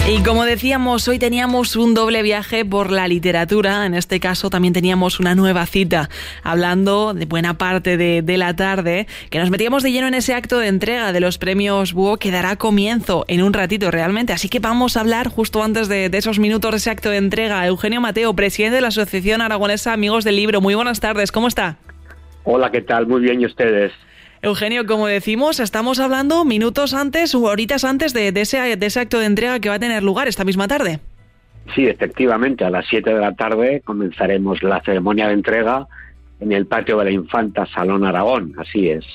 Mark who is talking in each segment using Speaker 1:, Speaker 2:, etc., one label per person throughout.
Speaker 1: Y como decíamos, hoy teníamos un doble viaje por la literatura. En este caso también teníamos una nueva cita, hablando de buena parte de la tarde, que nos metíamos de lleno en ese acto de entrega de los premios Búho, que dará comienzo en un ratito realmente. Así que vamos a hablar justo antes de esos minutos de ese acto de entrega. Eugenio Mateo, presidente de la Asociación Aragonesa Amigos del Libro. Muy buenas tardes, ¿cómo está?
Speaker 2: Hola, ¿qué tal? Muy bien, ¿y ustedes?
Speaker 1: Eugenio, como decimos, estamos hablando minutos antes o horitas antes de ese acto de entrega que va a tener lugar esta misma tarde.
Speaker 2: Sí, efectivamente, a las 7 de la tarde comenzaremos la ceremonia de entrega en el patio de la Infanta, Salón Aragón, así es.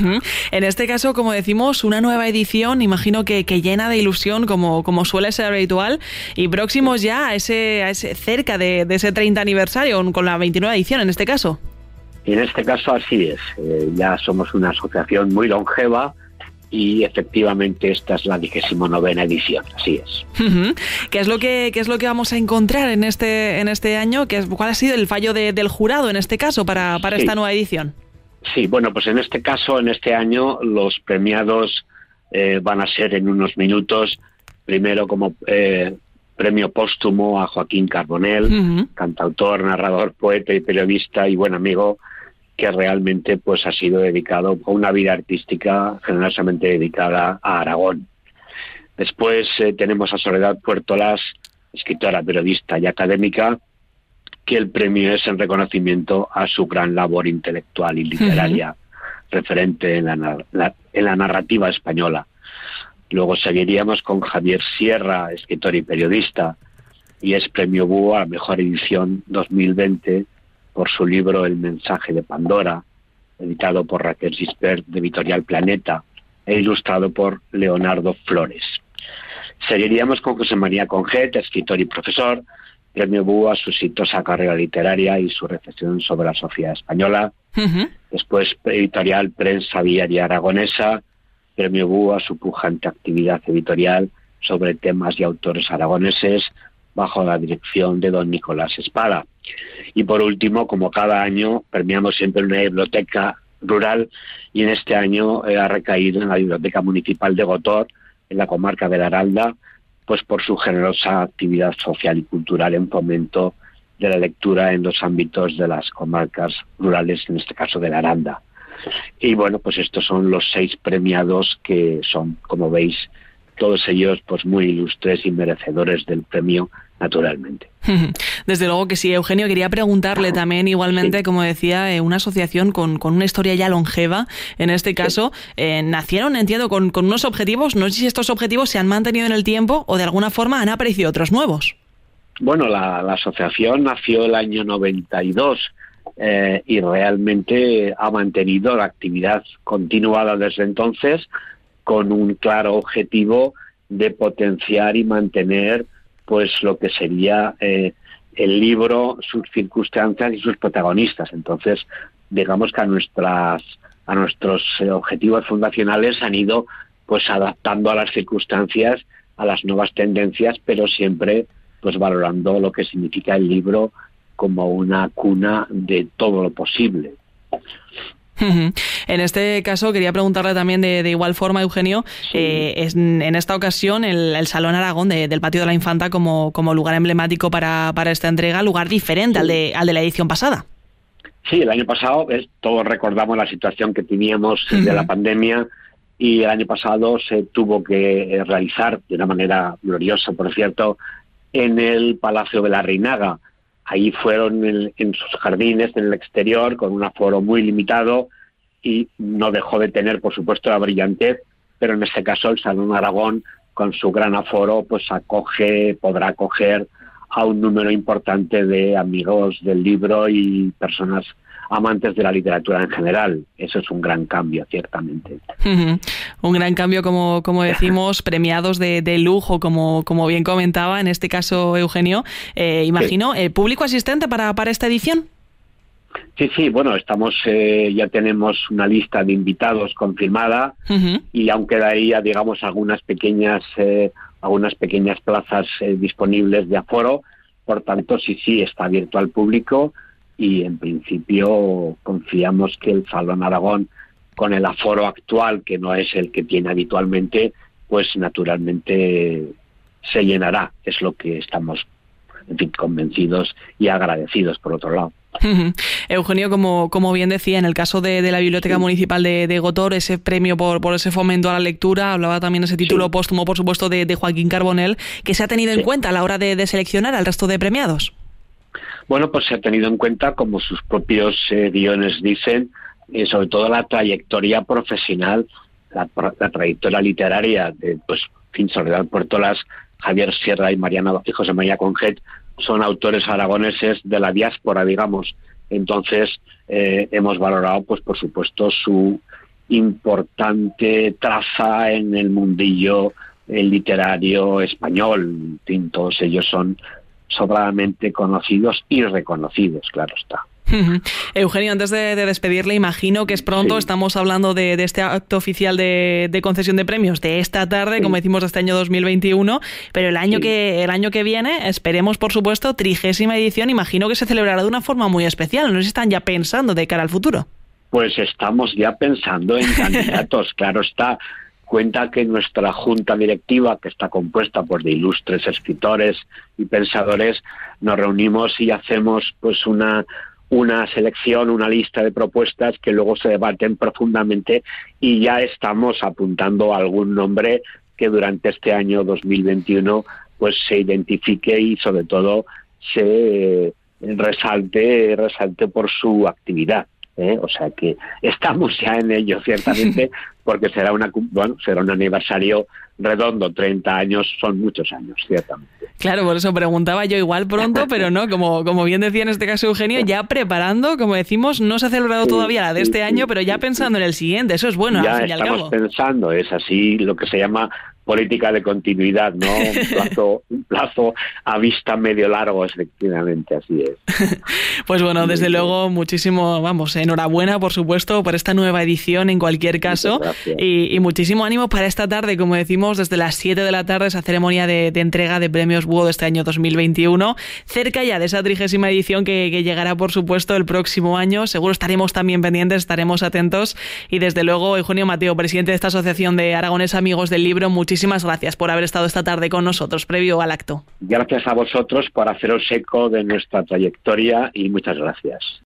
Speaker 1: En este caso, como decimos, una nueva edición, imagino que llena de ilusión, como suele ser habitual, y próximos ya a ese cerca de ese 30 aniversario, con la 29ª edición en este caso.
Speaker 2: Y en este caso así es, ya somos una asociación muy longeva y efectivamente esta es la 29ª edición, así es.
Speaker 1: ¿Qué es lo que vamos a encontrar en este año? ¿Cuál ha sido el fallo del jurado en este caso para esta nueva edición?
Speaker 2: Sí, bueno, pues en este caso, en este año, los premiados van a ser en unos minutos, primero como premio póstumo a Joaquín Carbonell, cantautor, narrador, poeta y periodista y buen amigo, que realmente pues ha sido dedicado a una vida artística generosamente dedicada a Aragón. Después tenemos a Soledad Puertolás, escritora, periodista y académica, que el premio es en reconocimiento a su gran labor intelectual y literaria, referente en la narrativa española. Luego seguiríamos con Javier Sierra, escritor y periodista, y es premio Búho a la mejor edición 2020 por su libro El mensaje de Pandora, editado por Raquel Gispert de Editorial Planeta e ilustrado por Leonardo Flores. Seguiríamos con José María Conget, escritor y profesor, premio Búho a su exitosa carrera literaria y su reflexión sobre la sociedad española. Después Editorial Prensa Diaria Aragonesa, premio Búho a su pujante actividad editorial sobre temas y autores aragoneses, bajo la dirección de don Nicolás Espada. Y por último, como cada año, premiamos siempre una biblioteca rural y en este año ha recaído en la Biblioteca Municipal de Gotor, en la comarca de la Aranda, pues por su generosa actividad social y cultural en fomento de la lectura en los ámbitos de las comarcas rurales, en este caso de la Aranda. Y bueno, pues estos son los 6 premiados que son, como veis, todos ellos pues muy ilustres y merecedores del premio, naturalmente.
Speaker 1: Desde luego que sí, Eugenio. Quería preguntarle también, igualmente, como decía, una asociación con una historia ya longeva, en este caso, nacieron, entiendo, con unos objetivos. No sé si estos objetivos se han mantenido en el tiempo o de alguna forma han aparecido otros nuevos.
Speaker 2: Bueno, la asociación nació el año 92 y realmente ha mantenido la actividad continuada desde entonces, con un claro objetivo de potenciar y mantener pues lo que sería el libro, sus circunstancias y sus protagonistas. Entonces, digamos que a nuestros objetivos fundacionales han ido pues adaptando a las circunstancias, a las nuevas tendencias, pero siempre pues valorando lo que significa el libro como una cuna de todo lo posible.
Speaker 1: En este caso quería preguntarle también de igual forma, Eugenio, en esta ocasión el Salón Aragón del Patio de la Infanta como lugar emblemático para esta entrega, lugar diferente al de la edición pasada.
Speaker 2: Sí, el año pasado todos recordamos la situación que teníamos de la pandemia y el año pasado se tuvo que realizar de una manera gloriosa, por cierto, en el Palacio de la Reinaga. Ahí fueron en sus jardines, en el exterior, con un aforo muy limitado y no dejó de tener, por supuesto, la brillantez, pero en este caso el Salón Aragón, con su gran aforo, pues podrá acoger a un número importante de amigos del libro y personas amantes de la literatura en general. Eso es un gran cambio, ciertamente.
Speaker 1: Un gran cambio, como decimos, premiados de lujo, como bien comentaba, en este caso Eugenio. Imagino, ¿el público asistente para esta edición?
Speaker 2: Sí, bueno, ya tenemos una lista de invitados confirmada y aún quedaría, digamos, algunas pequeñas plazas disponibles de aforo. Por tanto, sí, está abierto al público y en principio confiamos que el Salón Aragón, con el aforo actual, que no es el que tiene habitualmente, pues naturalmente se llenará. Es lo que estamos, en fin, convencidos y agradecidos, por otro lado.
Speaker 1: Eugenio, como bien decía, en el caso de la Biblioteca Municipal de Gótor, ese premio por ese fomento a la lectura, hablaba también ese título póstumo, por supuesto, de Joaquín Carbonell, que se ha tenido en cuenta a la hora de seleccionar al resto de premiados.
Speaker 2: Bueno, pues se ha tenido en cuenta, como sus propios guiones dicen, sobre todo la trayectoria profesional, la trayectoria literaria de Soledad Puertolas, Javier Sierra y José María Conget. Son autores aragoneses de la diáspora, digamos. Entonces, hemos valorado, pues por supuesto, su importante traza en el mundillo literario español. Todos ellos son sobradamente conocidos y reconocidos, claro está.
Speaker 1: Eugenio, antes de despedirle, imagino que es pronto, estamos hablando de este acto oficial de concesión de premios de esta tarde, como decimos, de este año 2021, pero el año que viene, esperemos, por supuesto, 30ª edición, imagino que se celebrará de una forma muy especial. No sé si están ya pensando de cara al futuro.
Speaker 2: Pues estamos ya pensando en candidatos, claro está. Cuenta que nuestra junta directiva, que está compuesta por de ilustres escritores y pensadores, nos reunimos y hacemos pues una selección, una lista de propuestas que luego se debaten profundamente, y ya estamos apuntando a algún nombre que durante este año 2021 pues se identifique y sobre todo se resalte por su actividad. O sea que estamos ya en ello, ciertamente, porque será un aniversario redondo. 30 años son muchos años, ciertamente.
Speaker 1: Claro, por eso preguntaba yo, igual pronto, pero no, como bien decía en este caso Eugenio, ya preparando, como decimos, no se ha celebrado todavía la de este año, pero ya pensando en el siguiente. Eso es bueno,
Speaker 2: ya
Speaker 1: al fin y al cabo.
Speaker 2: Estamos pensando, es así lo que se llama política de continuidad, ¿no? Un plazo a vista medio largo, efectivamente, así es.
Speaker 1: Pues bueno, desde luego, muchísimo, enhorabuena, por supuesto, por esta nueva edición en cualquier caso, y muchísimo ánimo para esta tarde, como decimos, desde las 7 de la tarde, esa ceremonia de entrega de premios Búho de este año 2021, cerca ya de esa 30ª edición que llegará, por supuesto, el próximo año. Seguro estaremos también pendientes, estaremos atentos, y desde luego, Eugenio Mateo, presidente de esta Asociación de Aragonés Amigos del Libro, muchísimas gracias por haber estado esta tarde con nosotros, previo al acto.
Speaker 2: Gracias a vosotros por haceros eco de nuestra trayectoria y muchas gracias.